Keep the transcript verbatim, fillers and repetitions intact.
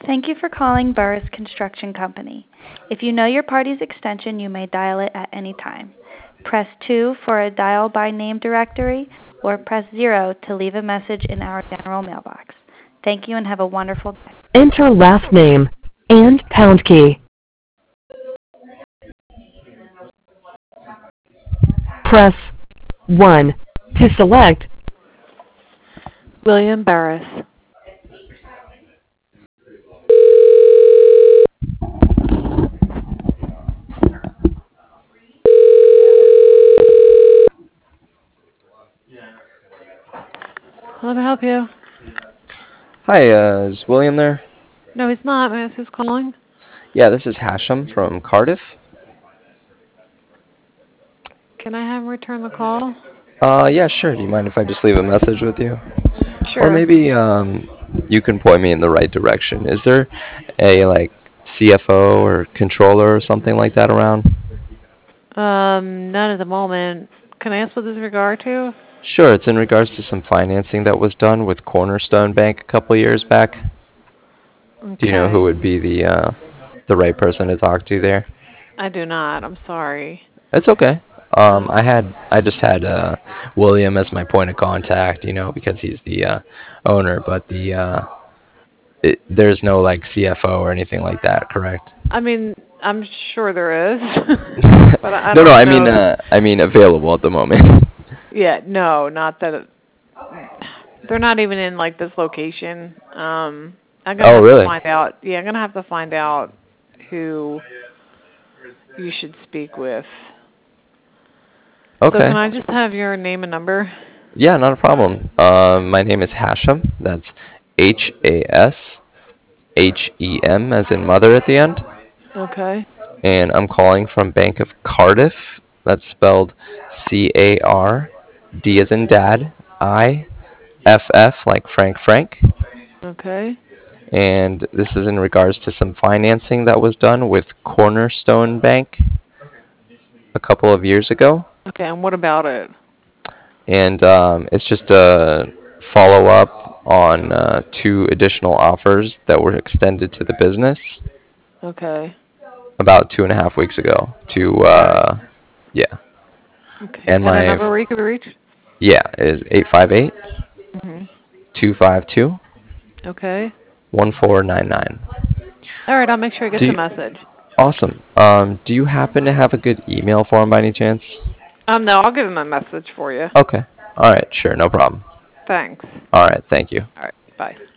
Thank you for calling Burris Construction Company. If you know your party's extension, you may dial it at any time. Press two for a dial by name directory, or press zero to leave a message in our general mailbox. Thank you and have a wonderful day. Enter last name and pound key. Press one to select. William Barris. How may I help you? Hi, uh, is William there? No, he's not. May I ask who's calling? Yeah, this is Hashem from Cardiff. Can I have him return the call? Uh, yeah, sure. Do you mind if I just leave a message with you? Or Sure. maybe um, you can point me in the right direction. Is there a like C F O or controller or something like that around? Um, none at the moment. Can I ask what this is regard to? Sure. It's in regards to some financing that was done with Cornerstone Bank a couple years back. Okay. Do you know who would be the uh, the right person to talk to there? I do not. I'm sorry. It's okay. Um, I Um, had I just had uh, William as my point of contact, you know, because he's the uh, owner. But the uh, it, there's no like C F O or anything like that, correct? I mean, I'm sure there is, but I, I no, don't no. I know. mean, uh, I mean available at the moment. Yeah, no, not that. It, they're not even in like this location. Um, I'm gonna oh, have really? to find out. Yeah, I'm gonna have to find out who you should speak with. Okay. So can I just have your name and number? Yeah, not a problem. Um, my name is Hashem. That's H A S H E M as in mother at the end. Okay. And I'm calling from Bank of Cardiff. That's spelled C A R D as in dad, I F F like Frank Frank. Okay. And this is in regards to some financing that was done with Cornerstone Bank a couple of years ago. Okay, and what about it? And um, it's just a follow-up on uh, two additional offers that were extended to the business Okay. about two and a half weeks ago. To Right. uh, yeah, Okay. and And a my number where you could be reached? yeah is eight five eight Mhm. two five two Okay. one four nine nine. All right, I'll make sure he gets Do the you, message. awesome. Um, do you happen to have a good email for him by any chance? Um, no, I'll give him a message for you. Okay. All right. Sure. No problem. Thanks. All right. Thank you. All right. Bye.